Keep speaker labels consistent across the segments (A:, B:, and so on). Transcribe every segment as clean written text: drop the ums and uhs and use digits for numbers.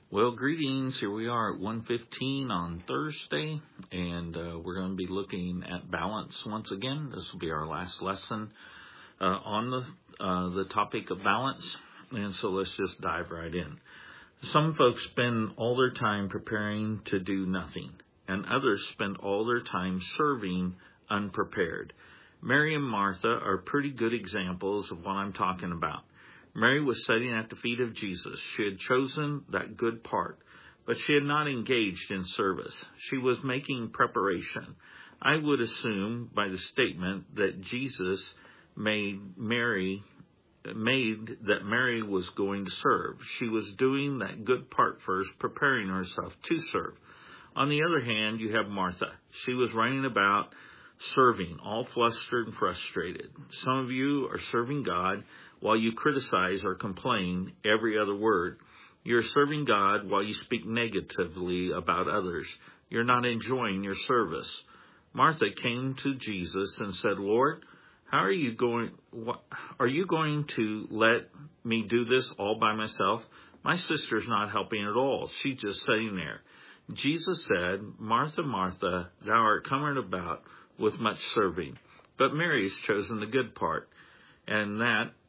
A: Well, greetings. Here we are at 1:15 on Thursday, and we're going to be looking at balance once again. This will be our last lesson on the topic of balance, and so let's just dive right in. Some folks spend all their time preparing to do nothing, and others spend all their time serving unprepared. Mary and Martha are pretty good examples of what I'm talking about. Mary was sitting at the feet of Jesus. She had chosen that good part, but she had not engaged in service. She was making preparation. I would assume by the statement that Jesus made that Mary was going to serve. She was doing that good part first, preparing herself to serve. On the other hand, you have Martha. She was running about serving, all flustered and frustrated. Some of you are serving God while you criticize or complain every other word. You're serving God while you speak negatively about others. You're not enjoying your service. Martha came to Jesus and said, Lord, are you going to let me do this all by myself? My sister's not helping at all. She's just sitting there. Jesus said, Martha, Martha, thou art coming about with much serving, but Mary has chosen the good part, and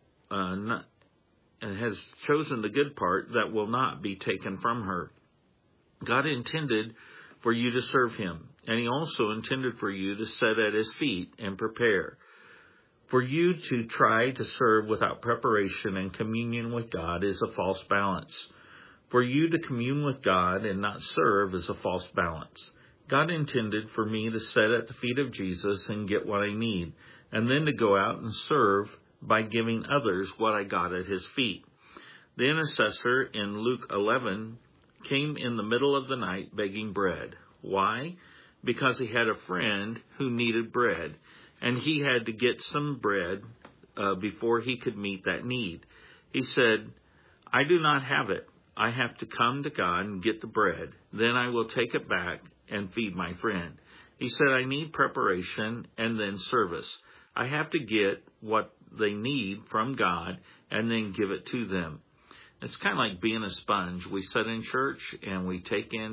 A: has chosen the good part that will not be taken from her. God intended for you to serve him, and he also intended for you to sit at his feet and prepare. For you to try to serve without preparation and communion with God is a false balance. For you to commune with God and not serve is a false balance. God intended for me to sit at the feet of Jesus and get what I need, and then to go out and serve by giving others what I got at his feet. The intercessor in Luke 11 came in the middle of the night begging bread. Why? Because he had a friend who needed bread, and he had to get some bread before he could meet that need. He said, I do not have it. I have to come to God and get the bread. Then I will take it back and feed my friend. He said, I need preparation and then service. I have to get what they need from God and then give it to them. It's kind of like being a sponge. We sit in church and we take in,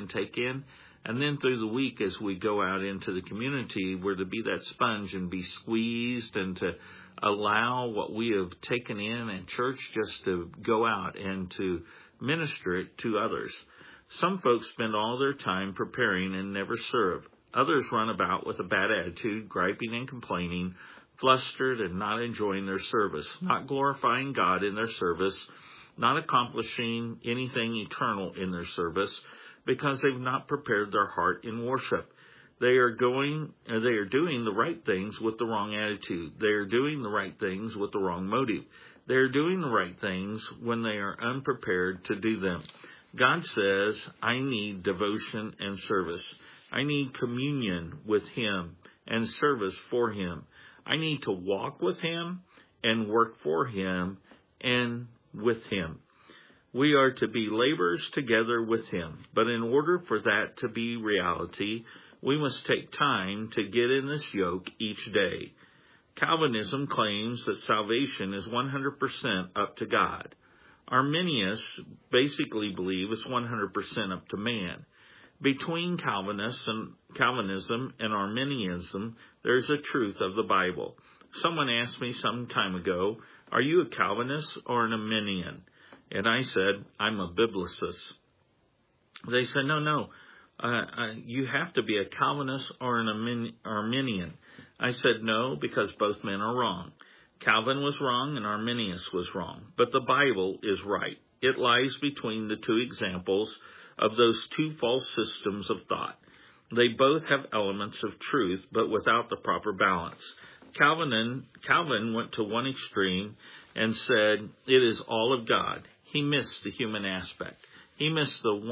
A: and then through the week as we go out into the community, we're to be that sponge and be squeezed and to allow what we have taken in church just to go out and to minister it to others. Some folks spend all their time preparing and never serve. Others run about with a bad attitude, griping and complaining, flustered and not enjoying their service, not glorifying God in their service, not accomplishing anything eternal in their service because they've not prepared their heart in worship. They are doing the right things with the wrong attitude. They are doing the right things with the wrong motive. They are doing the right things when they are unprepared to do them. God says, I need devotion and service. I need communion with him and service for him. I need to walk with him and work for him and with him. We are to be laborers together with him. But in order for that to be reality, we must take time to get in this yoke each day. Calvinism claims that salvation is 100% up to God. Arminians basically believe it's 100% up to man. Between Calvinism and Arminianism, there's a truth of the Bible. Someone asked me some time ago, are you a Calvinist or an Arminian? And I said, I'm a biblicist. They said, no, you have to be a Calvinist or an Arminian. I said, no, because both men are wrong. Calvin was wrong and Arminius was wrong, but the Bible is right. It lies between the two examples of those two false systems of thought. They both have elements of truth, but without the proper balance. Calvin went to one extreme and said, it is all of God. He missed the human aspect. He missed the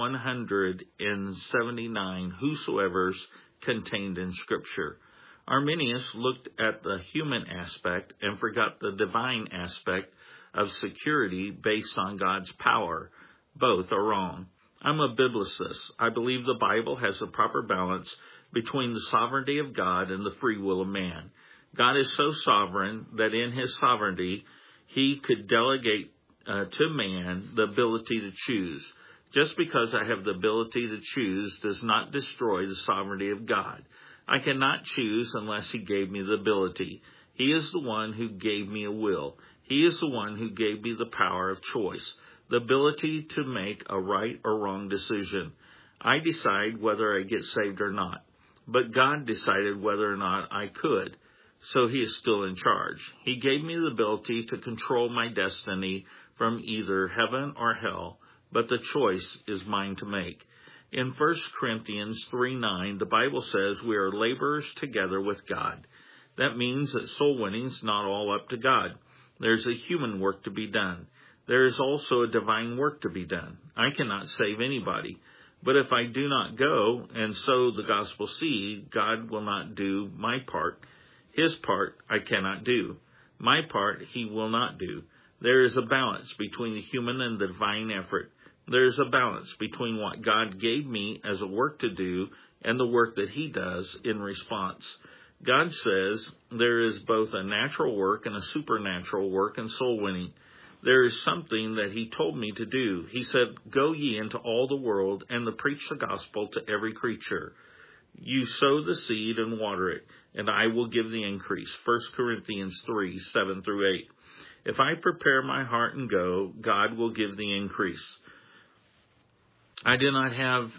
A: 179 whosoever's contained in Scripture. Arminius looked at the human aspect and forgot the divine aspect of security based on God's power. Both are wrong. I'm a biblicist. I believe the Bible has the proper balance between the sovereignty of God and the free will of man. God is so sovereign that in his sovereignty, he could delegate to man the ability to choose. Just because I have the ability to choose does not destroy the sovereignty of God. I cannot choose unless He gave me the ability. He is the one who gave me a will. He is the one who gave me the power of choice, the ability to make a right or wrong decision. I decide whether I get saved or not, but God decided whether or not I could, so He is still in charge. He gave me the ability to control my destiny from either heaven or hell, but the choice is mine to make. In 1 Corinthians 3:9, the Bible says we are laborers together with God. That means that soul winning is not all up to God. There's a human work to be done. There is also a divine work to be done. I cannot save anybody. But if I do not go and sow the gospel seed, God will not do my part. His part I cannot do. My part He will not do. There is a balance between the human and the divine effort. There is a balance between what God gave me as a work to do and the work that He does in response. God says there is both a natural work and a supernatural work in soul winning. There is something that He told me to do. He said, "Go ye into all the world and preach the gospel to every creature. You sow the seed and water it, and I will give the increase." 1 Corinthians 3:7-8. If I prepare my heart and go, God will give the increase. I do not have,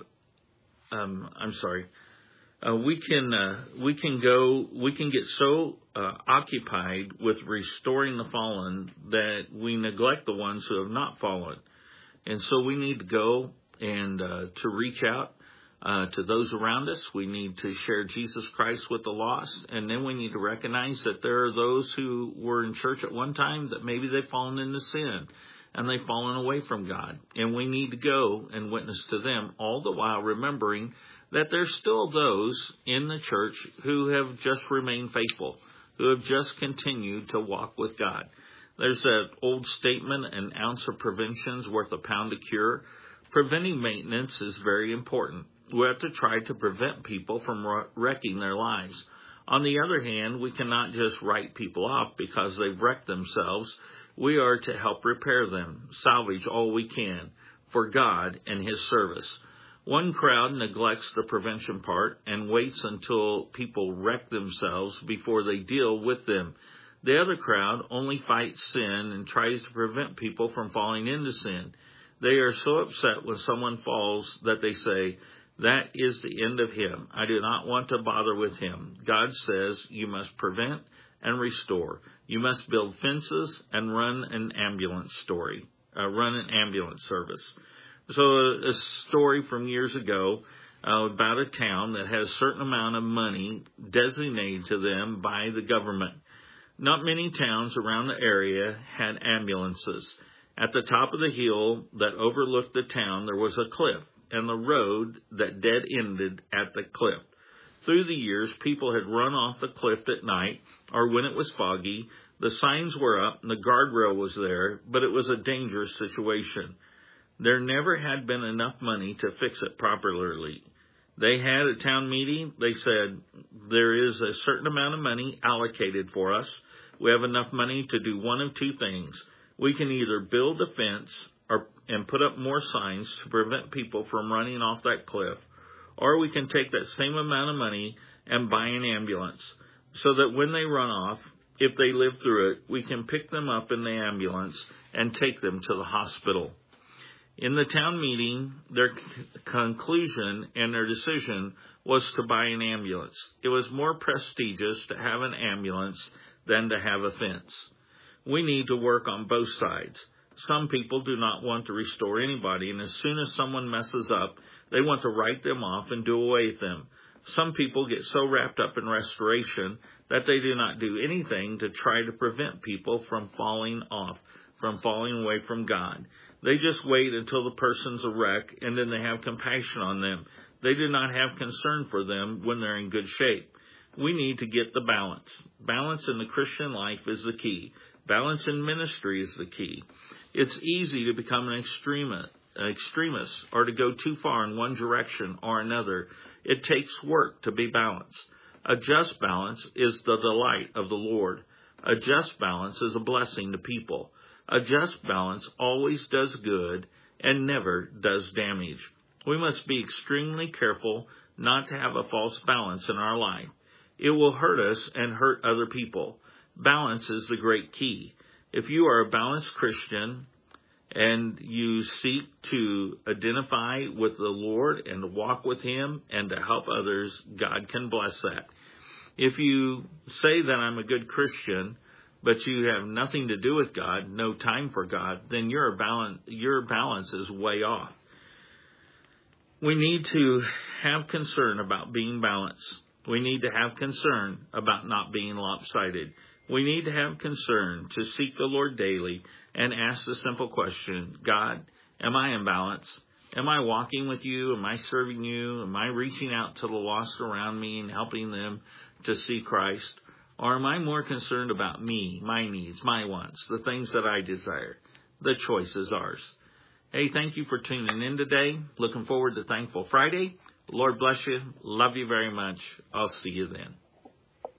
A: we can get so occupied with restoring the fallen that we neglect the ones who have not fallen. And so we need to go and to reach out to those around us. We need to share Jesus Christ with the lost. And then we need to recognize that there are those who were in church at one time that maybe they've fallen into sin and they've fallen away from God. And we need to go and witness to them, all the while remembering that there's still those in the church who have just remained faithful, who have just continued to walk with God. There's that old statement, an ounce of prevention is worth a pound of cure. Preventing maintenance is very important. We have to try to prevent people from wrecking their lives. On the other hand, we cannot just write people off because they've wrecked themselves. We are to help repair them, salvage all we can for God and His service. One crowd neglects the prevention part and waits until people wreck themselves before they deal with them. The other crowd only fights sin and tries to prevent people from falling into sin. They are so upset when someone falls that they say, "That is the end of him. I do not want to bother with him." God says you must prevent and restore. You must build fences and run an ambulance service. So a story from years ago about a town that had a certain amount of money designated to them by the government. Not many towns around the area had ambulances. At the top of the hill that overlooked the town, there was a cliff, and the road that dead-ended at the cliff. Through the years, people had run off the cliff at night, or when it was foggy. The signs were up, and the guardrail was there, but it was a dangerous situation. There never had been enough money to fix it properly. They had a town meeting. They said, there is a certain amount of money allocated for us. We have enough money to do one of two things. We can either build a fence and put up more signs to prevent people from running off that cliff, or we can take that same amount of money and buy an ambulance so that when they run off, if they live through it, we can pick them up in the ambulance and take them to the hospital. In the town meeting, their conclusion and their decision was to buy an ambulance. It was more prestigious to have an ambulance than to have a fence. We need to work on both sides. Some people do not want to restore anybody, and as soon as someone messes up, they want to write them off and do away with them. Some people get so wrapped up in restoration that they do not do anything to try to prevent people from falling off, from falling away from God. They just wait until the person's a wreck, and then they have compassion on them. They do not have concern for them when they're in good shape. We need to get the balance. Balance in the Christian life is the key. Balance in ministry is the key. It's easy to become an extremist or to go too far in one direction or another. It takes work to be balanced. A just balance is the delight of the Lord. A just balance is a blessing to people. A just balance always does good and never does damage. We must be extremely careful not to have a false balance in our life. It will hurt us and hurt other people. Balance is the great key. If you are a balanced Christian and you seek to identify with the Lord and to walk with Him and to help others, God can bless that. If you say that I'm a good Christian, but you have nothing to do with God, no time for God, then your balance is way off. We need to have concern about being balanced. We need to have concern about not being lopsided. We need to have concern to seek the Lord daily and ask the simple question, God, am I in balance? Am I walking with you? Am I serving you? Am I reaching out to the lost around me and helping them to see Christ? Or am I more concerned about me, my needs, my wants, the things that I desire? The choice is ours. Hey, thank you for tuning in today. Looking forward to Thankful Friday. Lord bless you. Love you very much. I'll see you then.